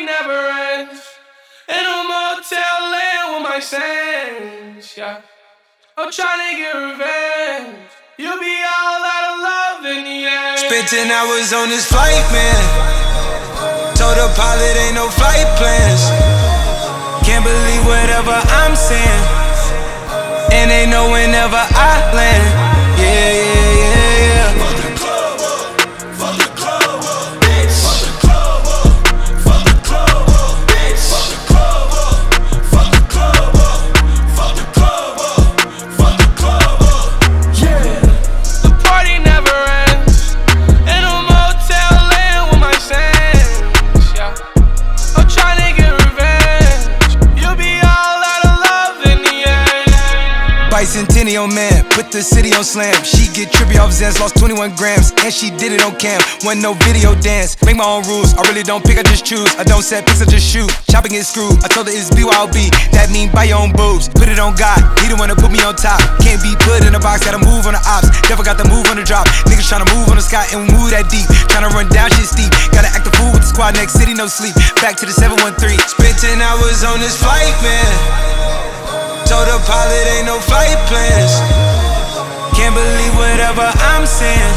never ends. In a motel laying with my saints, yeah. I'm trying to get revenge. You'll be all out of love in the end. Spent 10 hours on this flight, man. Told the pilot ain't no flight plans. Can't believe whatever I'm saying. And they know whenever I land. Yeah, yeah, yeah, yeah. Fuck the club up, fuck the club up, bitch. Fuck the club up, fuck the club up, bitch. Fuck the club up, fuck the club up, fuck the club up, fuck the club up. Yeah. The party never ends. In a motel laying with my saints, yeah. I'm trying to get revenge. You'll be all out of love in the end. Bicentennial man, put the city on slam. She get trippy off Zans, lost 21 grams. And she did it on cam, wasn't no video dance. Make my own rules, I really don't pick, I just choose. I don't set picks, I just shoot. Chopping get screwed, I told her it's BYOB. That mean buy your own boobs, put it on God. He the one to put me on top. Can't be put in a box, gotta move on the ops. Never got the move on the drop. Niggas tryna move on the sky and we move that deep. Tryna run down shit steep. Gotta act the fool with the squad, next city, no sleep. Back to the 713. Spent 10 hours on this flight, man. Told the pilot ain't no flight plans. Can't believe whatever I'm saying.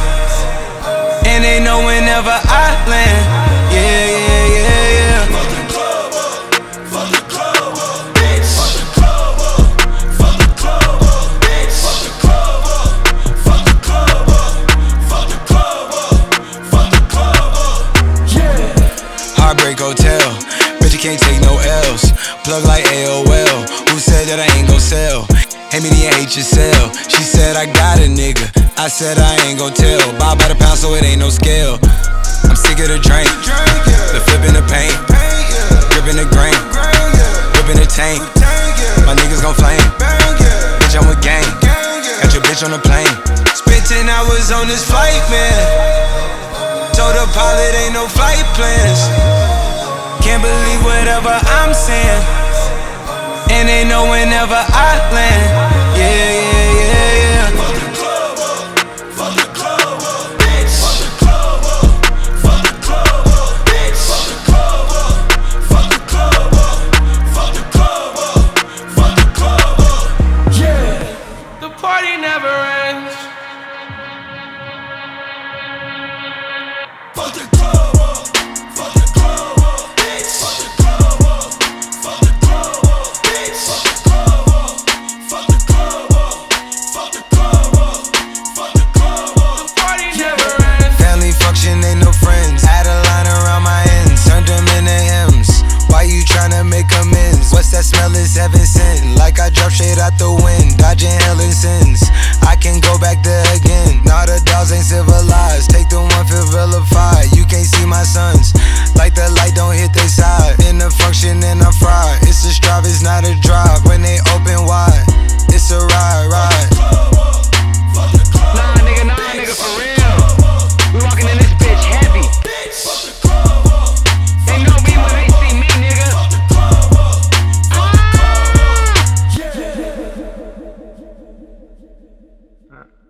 And they know whenever I land. Yeah, yeah, yeah, yeah. Fuck the club up, fuck the club up, bitch. Fuck the club up, fuck the club up, bitch. Fuck the club up, fuck the club up, fuck the club up, fuck the club up. Yeah. Heartbreak Hotel, bet you can't take no L's. Plug like AOL, who said that I ain't gon' sell? Hand me the HSL, she said I got a nigga. I said I ain't gon' tell. Buy by the pound so it ain't no scale. I'm sick of the drink, the flipping the paint, gripping the grain, whipping the tank. My niggas gon' flame, bitch I'm with gang. Got your bitch on the plane. Spent 10 hours on this flight, man. Told the pilot ain't no flight plans. Can't believe whatever I'm saying. And they know whenever I land. Yeah, yeah, yeah, yeah. Fuck the club up, fuck the club up, bitch. Fuck the club up, fuck the club up, bitch. Fuck the club up, fuck the club up, fuck the club up, fuck the club up. Yeah. The party never ends. Fuck the club up, fuck the club up, bitch. Fuck the club up, fuck the club up, bitch. Fuck the club up, fuck the club up, fuck the club up, fuck the club up. The party never ends. Family function, ain't no friends. Had a line around my ends, turned them into M's. Why you tryna make amends? What's that smell is heaven sent? Like I drop shit out the wind, dodging hell and sins. I can go back there again. Nah, the dogs ain't civilized. Take the one feel vilified. You can't see my sons. Like the light don't hit their side. In the function and I'm fried. It's a strive, it's not a drive. When they open wide, it's a ride, ride.